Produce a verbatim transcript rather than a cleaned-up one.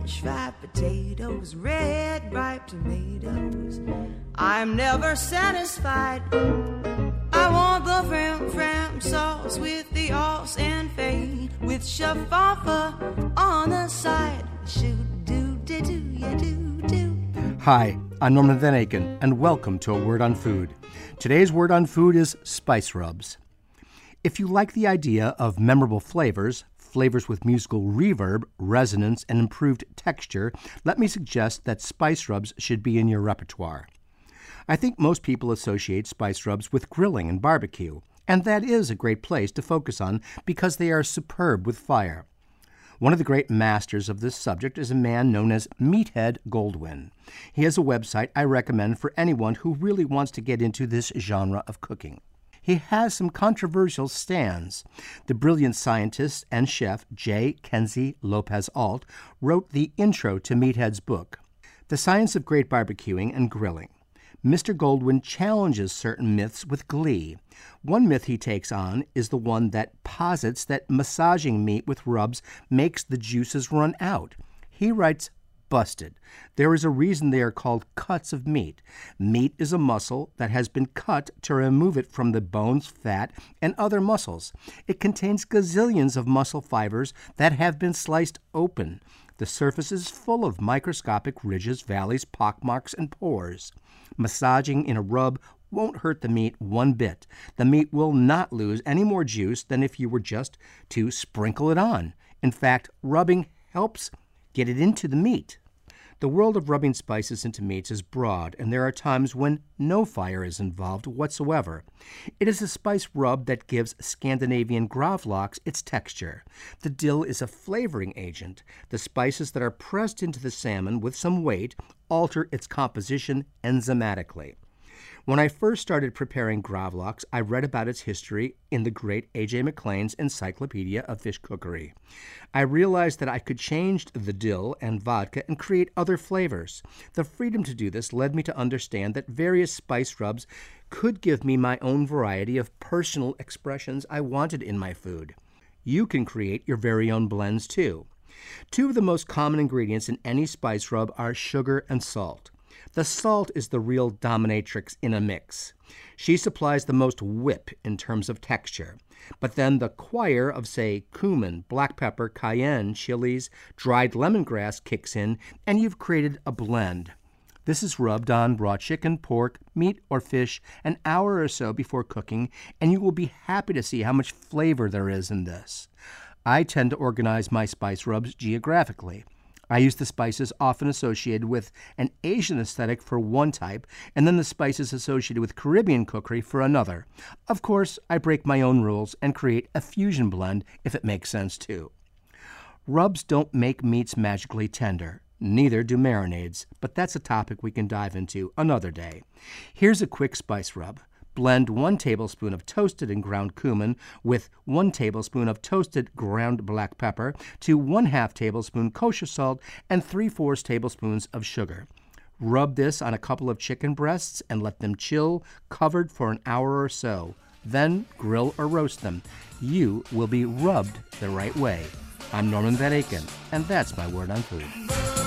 French fried potatoes, red ripe tomatoes. I'm never satisfied. I want the fram fram sauce with the os and fade, with shaffa on the side. Shoot do do do ya do do. Hi, I'm Norman Van Aken, and welcome to A Word on Food. Today's word on food is spice rubs. If you like the idea of memorable flavors, flavors with musical reverb, resonance, and improved texture, let me suggest that spice rubs should be in your repertoire. I think most people associate spice rubs with grilling and barbecue, and that is a great place to focus on because they are superb with fire. One of the great masters of this subject is a man known as Meathead Goldwyn. He has a website I recommend for anyone who really wants to get into this genre of cooking. He has some controversial stands. The brilliant scientist and chef J. Kenzie Lopez-Alt wrote the intro to Meathead's book, The Science of Great Barbecuing and Grilling. Mister Goldwyn challenges certain myths with glee. One myth he takes on is the one that posits that massaging meat with rubs makes the juices run out. He writes, busted. There is a reason they are called cuts of meat. Meat is a muscle that has been cut to remove it from the bones, fat, and other muscles. It contains gazillions of muscle fibers that have been sliced open. The surface is full of microscopic ridges, valleys, pockmarks, and pores. Massaging in a rub won't hurt the meat one bit. The meat will not lose any more juice than if you were just to sprinkle it on. In fact, rubbing helps get it into the meat. The world of rubbing spices into meats is broad, and there are times when no fire is involved whatsoever. It is a spice rub that gives Scandinavian gravlax its texture. The dill is a flavoring agent. The spices that are pressed into the salmon with some weight alter its composition enzymatically. When I first started preparing gravlax, I read about its history in the great A J McLean's Encyclopedia of Fish Cookery. I realized that I could change the dill and vodka and create other flavors. The freedom to do this led me to understand that various spice rubs could give me my own variety of personal expressions I wanted in my food. You can create your very own blends too. Two of the most common ingredients in any spice rub are sugar and salt. The salt is the real dominatrix in a mix. She supplies the most whip in terms of texture. But then the choir of, say, cumin, black pepper, cayenne, chilies, dried lemongrass kicks in, and you've created a blend. This is rubbed on raw chicken, pork, meat, or fish an hour or so before cooking, and you will be happy to see how much flavor there is in this. I tend to organize my spice rubs geographically. I use the spices often associated with an Asian aesthetic for one type, and then the spices associated with Caribbean cookery for another. Of course, I break my own rules and create a fusion blend if it makes sense too. Rubs don't make meats magically tender. Neither do marinades, but that's a topic we can dive into another day. Here's a quick spice rub. Blend one tablespoon of toasted and ground cumin with one tablespoon of toasted ground black pepper to one half tablespoon kosher salt and three-fourths tablespoons of sugar. Rub this on a couple of chicken breasts and let them chill, covered for an hour or so. Then grill or roast them. You will be rubbed the right way. I'm Norman Van Aken, and that's my word on food.